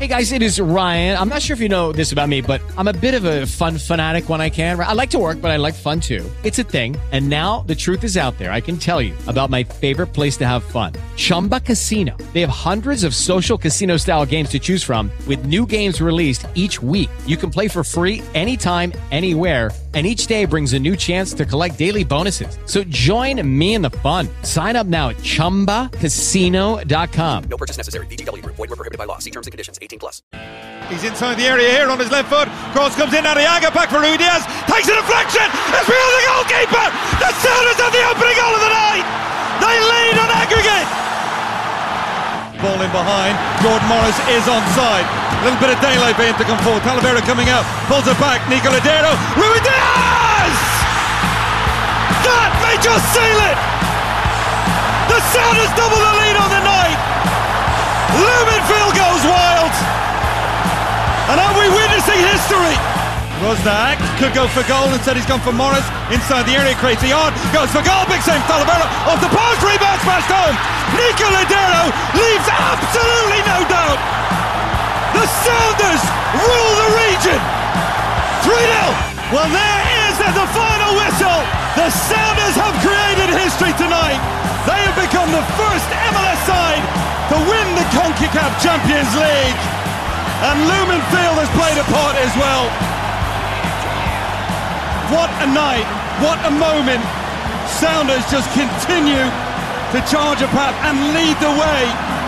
Hey guys, it is Ryan. I'm not sure if you know this about me, but I'm a bit of a fun fanatic when I can. I like to work, but I like fun too. It's a thing. And now the truth is out there. I can tell you about my favorite place to have fun. Chumba Casino. They have hundreds of social casino style games to choose from with new games released each week. You can play for free anytime, anywhere. And each day brings a new chance to collect daily bonuses. So join me in the fun. Sign up now at ChumbaCasino.com. No purchase necessary. VGW Group. Void where prohibited by law. See terms and conditions. 18+. He's inside the area here on his left foot. Cross comes in. Arriaga back for Ruiz. Takes a deflection. It's beyond the goalkeeper. The Sounders have the opening goal of the night. They lead on aggregate. Ball in behind. Jordan Morris is onside. A little bit of daylight for him to come forward. Talavera coming out. Pulls it back. Nico Lodeiro. Ruiz! That may just seal it. The Sounders double the lead on the night. Lumenfield goes wild. And are we witnessing history? Rosnak could go for goal. Instead he's gone for Morris. Inside the area, creates the yard. Goes for goal. Big save. Talavera off the post. Rebound smashed home. Nico Lodeiro leaves absolutely no doubt. The Sounders rule the region. 3-0. Well, there is the final whistle. The Sounders have created history tonight. They have become the first MLS side to win the CONCACAF Champions League. And Lumenfield has played a part as well. What a night, what a moment. Sounders just continue to charge a path and lead the way.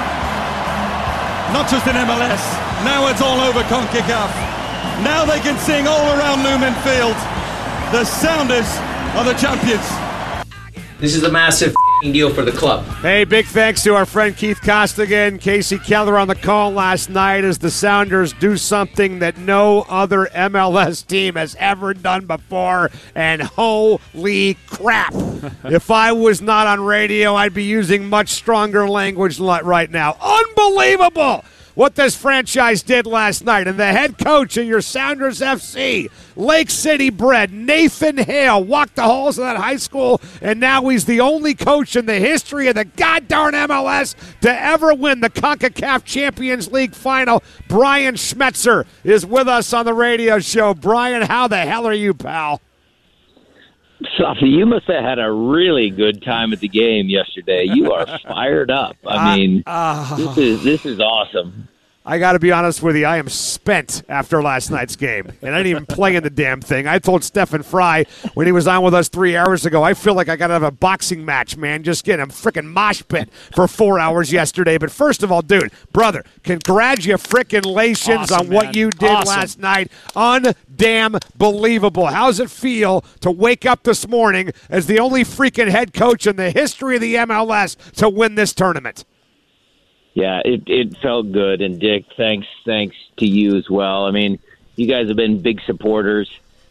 Not just in MLS, now it's all over CONCACAF. Now they can sing all around Lumenfield. The Sounders are the champions. This is a massive deal for the club. Hey, big thanks to our friend Keith Costigan, Casey Keller on the call last night as the Sounders do something that no other MLS team has ever done before, and holy crap. If I was not on radio, I'd be using much stronger language right now. Unbelievable what this franchise did last night. And the head coach of your Sounders FC, Lake City bred, Nathan Hale, walked the halls of that high school, and now he's the only coach in the history of the goddamn MLS to ever win the CONCACAF Champions League final. Brian Schmetzer is with us on the radio show. Brian, how the hell are you, pal? Sophie, you must have had a really good time at the game yesterday. You are fired up. I mean, this is awesome. I got to be honest with you. I am spent after last night's game, and I didn't even play in the damn thing. I told Stephen Fry when he was on with us 3 hours ago, I feel like I got to have a boxing match, man. Just getting a freaking mosh pit for 4 hours yesterday. But first of all, dude, brother, congratulations on what you did last night. Undamn believable. How's it feel to wake up this morning as the only freaking head coach in the history of the MLS to win this tournament? Yeah, it felt good. And, Dick, thanks to you as well. I mean, you guys have been big supporters.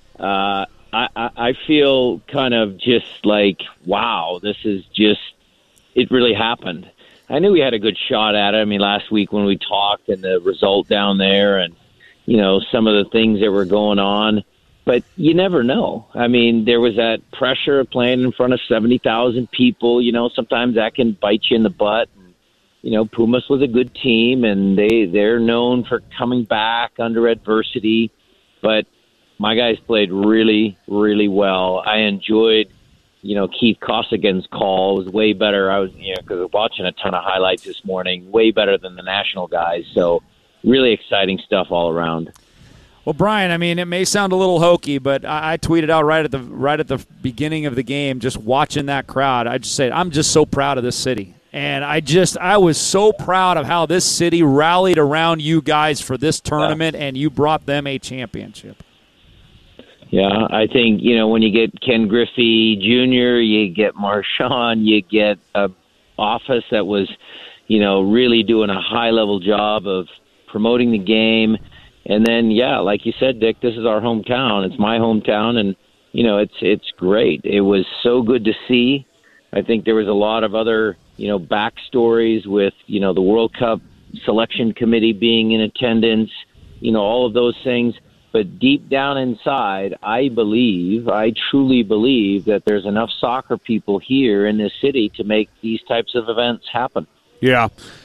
I feel kind of just like, wow, this is just – it really happened. I knew we had a good shot at it. I mean, last week when we talked and the result down there and, you know, some of the things that were going on. But you never know. I mean, there was that pressure of playing in front of 70,000 people. You know, sometimes that can bite you in the butt. You know, Pumas was a good team, and they're known for coming back under adversity. But my guys played really, really well. I enjoyed, you know, Keith Costigan's call. It was way better. I was, you know, because I was watching a ton of highlights this morning, way better than the national guys. So really exciting stuff all around. Well, Brian, I mean, it may sound a little hokey, but I tweeted out right at the beginning of the game, just watching that crowd. I just said, I'm just so proud of this city. And I was so proud of how this city rallied around you guys for this tournament, and you brought them a championship. Yeah, I think, you know, when you get Ken Griffey Jr., you get Marshawn, you get a office that was, you know, really doing a high-level job of promoting the game. And then, yeah, like you said, Dick, this is our hometown. It's my hometown, and, you know, it's great. It was so good to see. I think there was a lot of other, you know, backstories with, you know, the World Cup selection committee being in attendance, you know, all of those things. But deep down inside, I truly believe that there's enough soccer people here in this city to make these types of events happen. Yeah.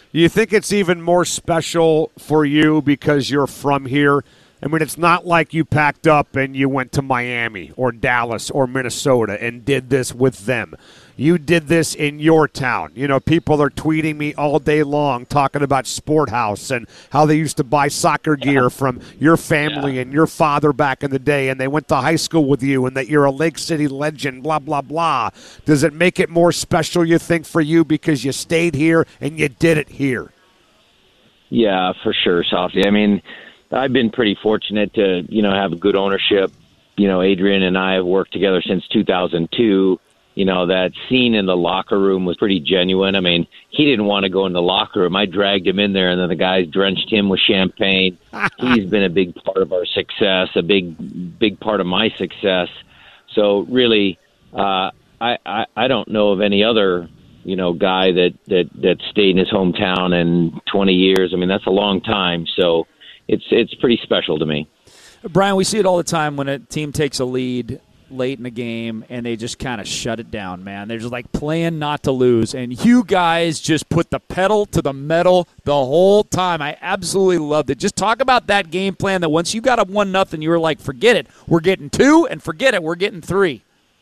You think it's even more special for you because you're from here? I mean, it's not like you packed up and you went to Miami or Dallas or Minnesota and did this with them. You did this in your town. You know, people are tweeting me all day long talking about Sport House and how they used to buy soccer gear from your family and your father back in the day, and they went to high school with you, and that you're a Lake City legend, blah, blah, blah. Does it make it more special, you think, for you because you stayed here and you did it here? Yeah, for sure, Softy. I mean, I've been pretty fortunate to, have a good ownership. Adrian and I have worked together since 2002. That scene in the locker room was pretty genuine. I mean, he didn't want to go in the locker room. I dragged him in there, and then the guys drenched him with champagne. He's been a big part of our success, a big part of my success. So really, I don't know of any other, guy that stayed in his hometown in 20 years. I mean, that's a long time. So it's pretty special to me. Brian, we see it all the time when a team takes a lead late in the game and they just kind of shut it down, man. They're just like playing not to lose, and you guys just put the pedal to the metal the whole time. I absolutely loved it. Just talk about that game plan that once you got up 1-0, you were like, forget it, we're getting 2, and forget it, we're getting 3.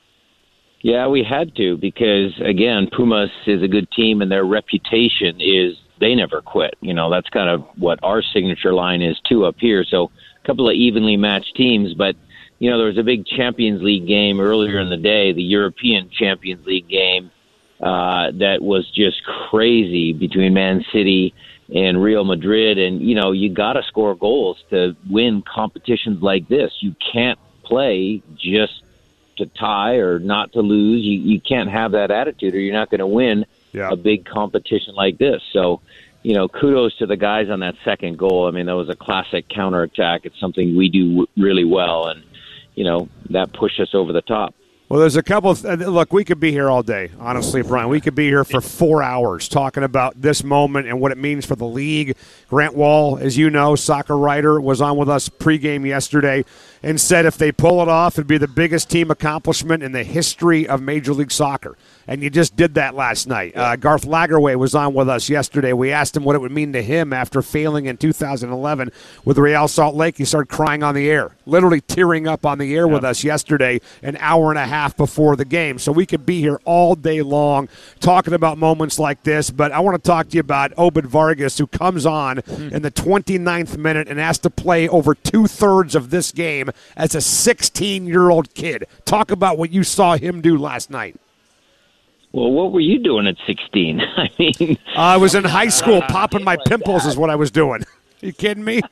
Yeah, we had to because, again, Pumas is a good team, and their reputation is they never quit. That's kind of what our signature line is, too, up here. So a couple of evenly matched teams, but there was a big Champions League game earlier in the day, the European Champions League game, that was just crazy between Man City and Real Madrid. And, you got to score goals to win competitions like this. You can't play just to tie or not to lose. You can't have that attitude or you're not going to win a big competition like this. So, kudos to the guys on that second goal. I mean, that was a classic counterattack. It's something we do really well. And, that pushed us over the top. Well, there's a couple of look, we could be here all day, honestly, Brian. We could be here for 4 hours talking about this moment and what it means for the league. Grant Wall, as you know, soccer writer, was on with us pregame yesterday and said if they pull it off, it'd be the biggest team accomplishment in the history of Major League Soccer. And you just did that last night. Garth Lagerwey was on with us yesterday. We asked him what it would mean to him after failing in 2011 with Real Salt Lake. He started crying on the air, literally tearing up on the air with us yesterday, an hour and a half before the game. So we could be here all day long talking about moments like this. But I want to talk to you about Obed Vargas, who comes on in the 29th minute and has to play over 2/3 of this game as a 16-year-old kid. Talk about what you saw him do last night. Well, what were you doing at 16? I mean, I was in high school. Popping my pimples is what I was doing. You kidding me?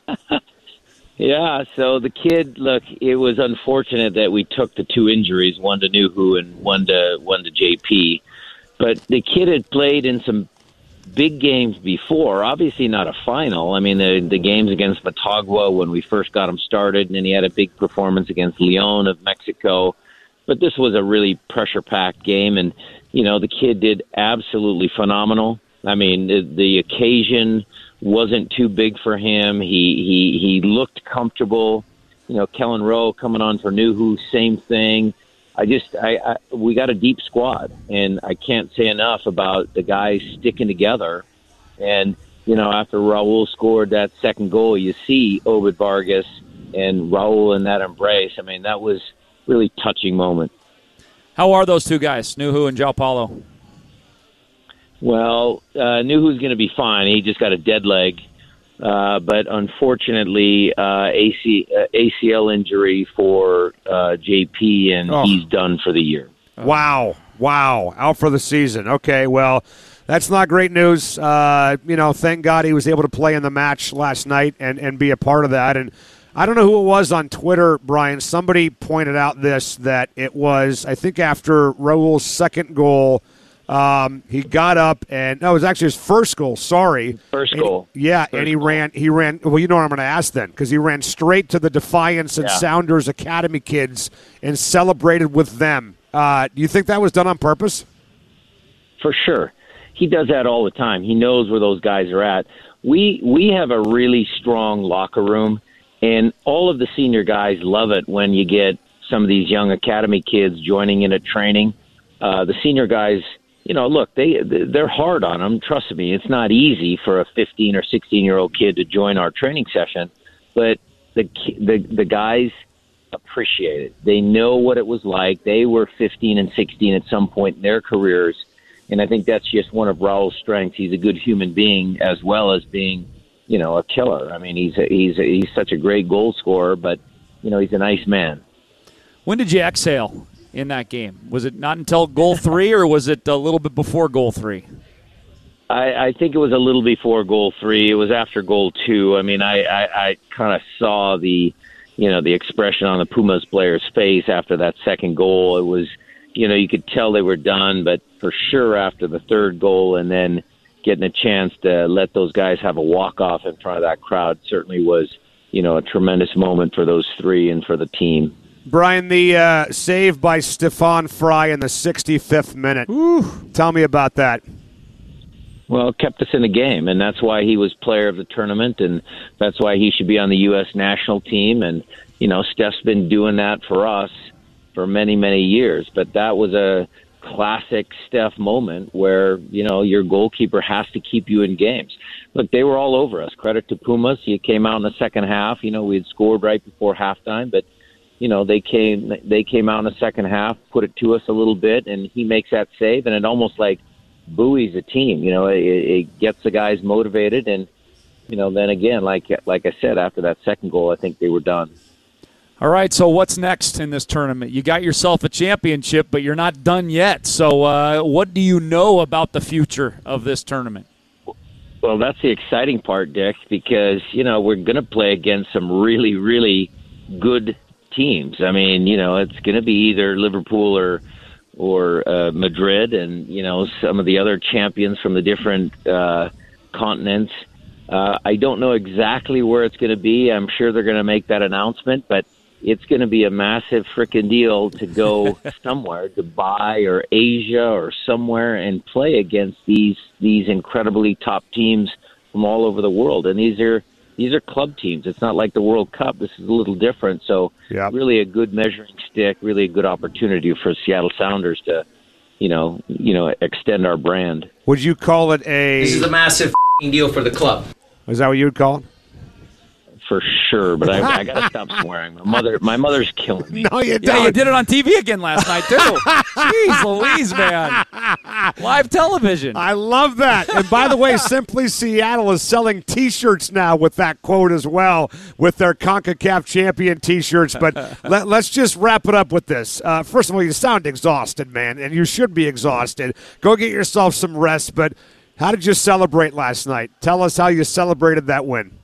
Yeah, so the kid, look, it was unfortunate that we took the 2 injuries, one to Nuhu and one to JP. But the kid had played in some big games before, obviously not a final. I mean, the games against Motagua when we first got him started, and then he had a big performance against León of Mexico. But this was a really pressure-packed game, and, the kid did absolutely phenomenal. I mean, the occasion wasn't too big for him. He looked comfortable. Kellen Rowe coming on for Nuhu, same thing. We got a deep squad, and I can't say enough about the guys sticking together. And, after Raul scored that second goal, you see Obed Vargas and Raul in that embrace. I mean, that was really touching moment. How are those two guys, Nuhu and João Paulo? Well, Nuhu's going to be fine. He just got a dead leg. But unfortunately, ACL injury for JP, and he's done for the year. Wow. Out for the season. Okay, well, that's not great news. Thank God he was able to play in the match last night and be a part of that. And I don't know who it was on Twitter, Brian. Somebody pointed out that it was, I think, after Raul's second goal, he got up and it was actually his first goal. Sorry, first goal. And he ran. Well, you know what I'm going to ask then, because he ran straight to the Defiance and Sounders Academy kids and celebrated with them. Do you think that was done on purpose? For sure, he does that all the time. He knows where those guys are at. We have a really strong locker room. And all of the senior guys love it when you get some of these young academy kids joining in at training. The senior guys look, they're hard on them. Trust me, it's not easy for a 15 or 16-year-old kid to join our training session, but the guys appreciate it. They know what it was like. They were 15 and 16 at some point in their careers, and I think that's just one of Raul's strengths. He's a good human being as well as being, a killer. I mean, he's such a great goal scorer, but he's a nice man. When did you exhale in that game? Was it not until goal 3, or was it a little bit before goal 3? I think it was a little before goal 3. It was after goal 2. I mean, I kind of saw the expression on the Pumas player's face after that second goal. It was, you could tell they were done, but for sure after the third goal and then getting a chance to let those guys have a walk-off in front of that crowd certainly was, a tremendous moment for those three and for the team. Brian, the save by Stefan Fry in the 65th minute. Ooh. Tell me about that. Well, it kept us in the game, and that's why he was player of the tournament, and that's why he should be on the U.S. national team. And, Steph's been doing that for us for many, many years. But that was a classic Steph moment where, your goalkeeper has to keep you in games. Look, they were all over us. Credit to Pumas. He came out in the second half. We had scored right before halftime, but they came out in the second half, put it to us a little bit, and he makes that save, and it almost like buoys a team. It gets the guys motivated, and then again, like I said, after that second goal, I think they were done. All right, so what's next in this tournament? You got yourself a championship, but you're not done yet. So what do you know about the future of this tournament? Well, that's the exciting part, Dick, because we're going to play against some really, really good teams. I mean, it's going to be either Liverpool or Madrid, and some of the other champions from the different continents. I don't know exactly where it's going to be. I'm sure they're going to make that announcement, but it's going to be a massive frickin' deal to go somewhere, Dubai or Asia or somewhere, and play against these incredibly top teams from all over the world. And these are club teams. It's not like the World Cup. This is a little different. So really a good measuring stick, really a good opportunity for Seattle Sounders to, extend our brand. Would you call it This is a massive deal for the club. Is that what you would call it? For sure, but I got to stop swearing. My mother's killing me. No, you don't. Yeah, you did it on TV again last night, too. Jeez Louise, man. Live television. I love that. And by the way, Simply Seattle is selling T-shirts now with that quote as well, with their CONCACAF champion T-shirts. But let's just wrap it up with this. First of all, you sound exhausted, man, and you should be exhausted. Go get yourself some rest. But how did you celebrate last night? Tell us how you celebrated that win.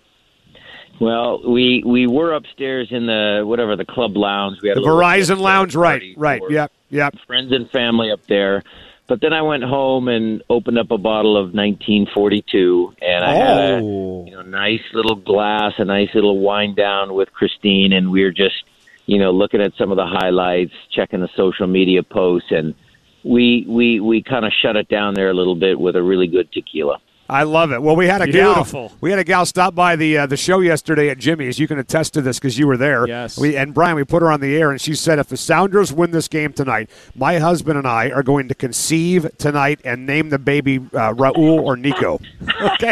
Well, we were upstairs in the club lounge. We had the Verizon Lounge, right? Yep. Friends and family up there. But then I went home and opened up a bottle of 1942, and I had a nice little glass, a nice little wind down with Christine, and we were just looking at some of the highlights, checking the social media posts, and we kind of shut it down there a little bit with a really good tequila. I love it. Well, we had a gal stop by the show yesterday at Jimmy's. You can attest to this because you were there. Yes. And Brian, we put her on the air, and she said, if the Sounders win this game tonight, my husband and I are going to conceive tonight and name the baby Raul or Nico. Okay.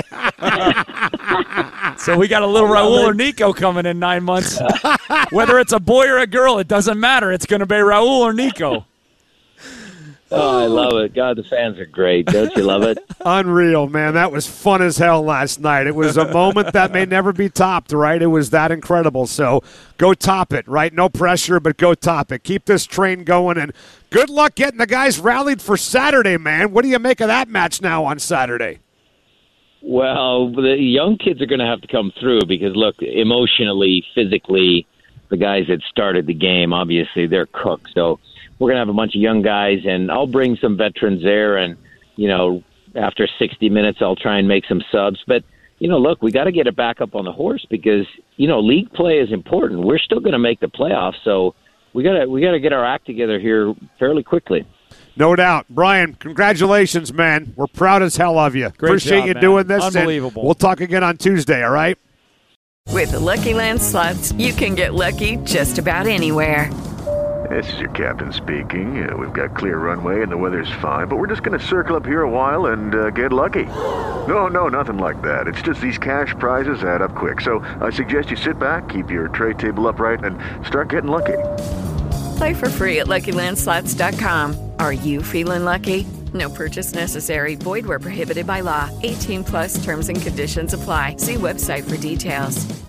So we got a little Raul or Nico coming in 9 months. Whether it's a boy or a girl, it doesn't matter. It's going to be Raul or Nico. Oh, I love it. God, the fans are great. Don't you love it? Unreal, man. That was fun as hell last night. It was a moment that may never be topped, right? It was that incredible. So go top it, right? No pressure, but go top it. Keep this train going, and good luck getting the guys rallied for Saturday, man. What do you make of that match now on Saturday? Well, the young kids are going to have to come through because, look, emotionally, physically, the guys that started the game, obviously, they're cooked. So we're going to have a bunch of young guys, and I'll bring some veterans there, and, after 60 minutes, I'll try and make some subs. But, look, we got to get it back up on the horse because, league play is important. We're still going to make the playoffs, so we got to get our act together here fairly quickly. No doubt. Brian, congratulations, man. We're proud as hell of you. Appreciate you doing this. Unbelievable. We'll talk again on Tuesday, all right? With the Lucky Land Slots, you can get lucky just about anywhere. This is your captain speaking. We've got clear runway and the weather's fine, but we're just going to circle up here a while and get lucky. No, nothing like that. It's just these cash prizes add up quick. So I suggest you sit back, keep your tray table upright, and start getting lucky. Play for free at LuckyLandSlots.com. Are you feeling lucky? No purchase necessary. Void where prohibited by law. 18+ terms and conditions apply. See website for details.